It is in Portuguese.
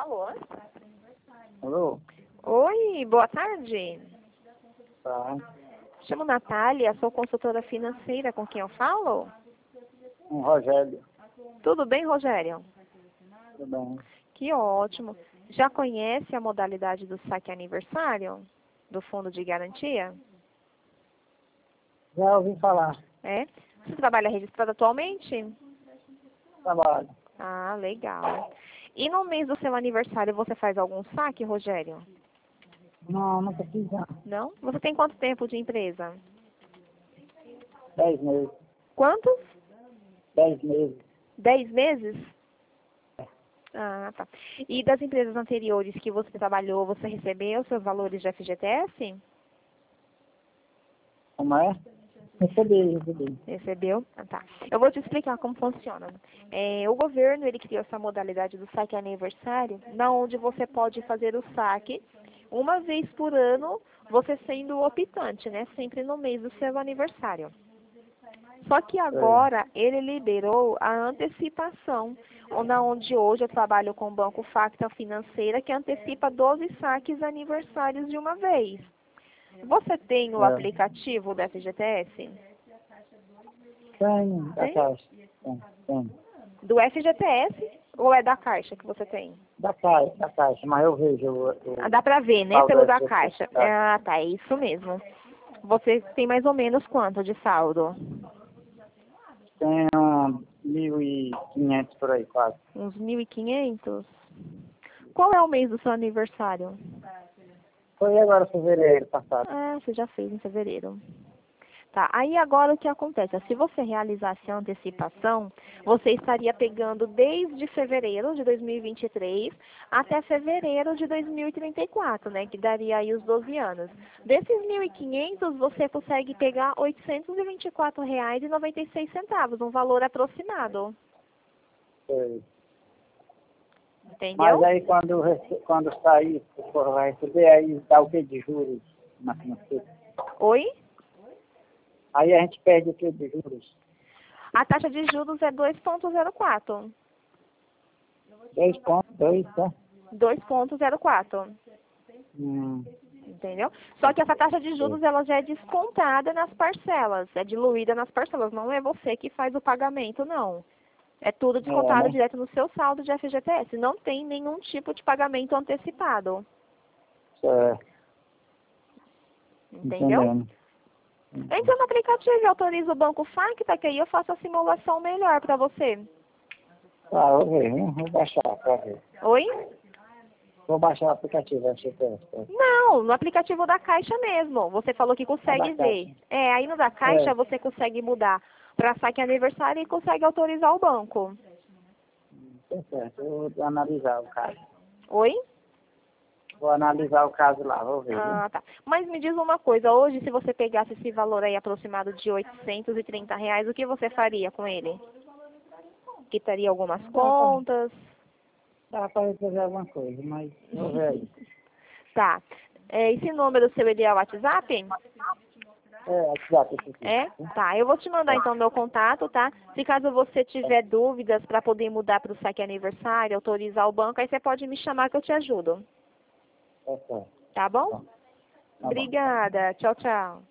Alô? Alô? Oi, boa tarde. Tá. Chamo Natália, sou consultora financeira. Com quem eu falo? Um Rogério. Tudo bem, Rogério? Tudo bem. Que ótimo. Já conhece a modalidade do saque aniversário? Do fundo de garantia? Já ouvi falar. É? Você trabalha registrado atualmente? Trabalho. Ah, legal. E no mês do seu aniversário você faz algum saque, Rogério? Não, nunca fiz não. Não? Você tem quanto tempo de empresa? 10 meses. Quantos? 10 meses. 10 meses? Ah, tá. E das empresas anteriores que você trabalhou, você recebeu seus valores de FGTS? Como é? Recebi. Recebeu? Ah, tá. Eu vou te explicar como funciona. O governo, ele criou essa modalidade do saque aniversário, na onde você pode fazer o saque uma vez por ano, você sendo o optante, né? Sempre no mês do seu aniversário. Só que agora ele liberou a antecipação, onde hoje eu trabalho com o Banco Facta Financeira, que antecipa 12 saques aniversários de uma vez. Você tem o aplicativo da FGTS? Tem, da Tem? Caixa. Tem. Do FGTS ou é da Caixa que você tem? Da Caixa, mas eu vejo o Ah, dá pra ver, né? saldo Pelo da FGTS. Caixa. Ah, tá, é isso mesmo. Você tem mais ou menos quanto de saldo? Tem 1.500 por aí, quase. Uns 1.500? Qual é o mês do seu aniversário? Foi agora, fevereiro passado. Ah, você já fez em fevereiro. Tá, aí agora o que acontece? Se você realizasse a antecipação, você estaria pegando desde fevereiro de 2023 até fevereiro de 2034, né? Que daria aí os 12 anos. Desses 1.500, você consegue pegar R$ 824,96, um valor aproximado. Foi. Entendeu? Mas aí quando sair, o senhor vai receber, aí dá o que de juros na financeira? Oi? Aí a gente perde o que de juros? A taxa de juros é 2,04. 2,2, tá? 2,04. Entendeu? Só que essa taxa de juros ela já é descontada nas parcelas, é diluída nas parcelas, não é você que faz o pagamento, não. É tudo descontado Né? direto no seu saldo de FGTS. Não tem nenhum tipo de pagamento antecipado. Certo. Entendeu? Entendendo. Entra no aplicativo e autoriza o Banco Facta, que aí eu faço a simulação melhor para você. Ah, vou ver, vou baixar pra ver. Oi? Vou baixar o aplicativo, FGTS. Não, no aplicativo da Caixa mesmo. Você falou que Ah, da consegue ver. Caixa. Aí no da Caixa você consegue mudar para saque aniversário e consegue autorizar o banco. Tá certo, eu vou analisar o caso. Oi? Vou analisar o caso lá, vou ver. Ah, tá. Mas me diz uma coisa, hoje se você pegasse esse valor aí aproximado de R$ 830, o que você faria com ele? Quitaria algumas contas? Dá pra fazer alguma coisa, mas vou ver aí. Tá. Esse número seu, ele é o WhatsApp? WhatsApp esse aqui. É? Tá. Eu vou te mandar então meu contato, tá? Se caso você tiver dúvidas para poder mudar para o saque aniversário, autorizar o banco, aí você pode me chamar que eu te ajudo. Tá certo. Tá bom? Tá bom. Obrigada. Tchau, tchau.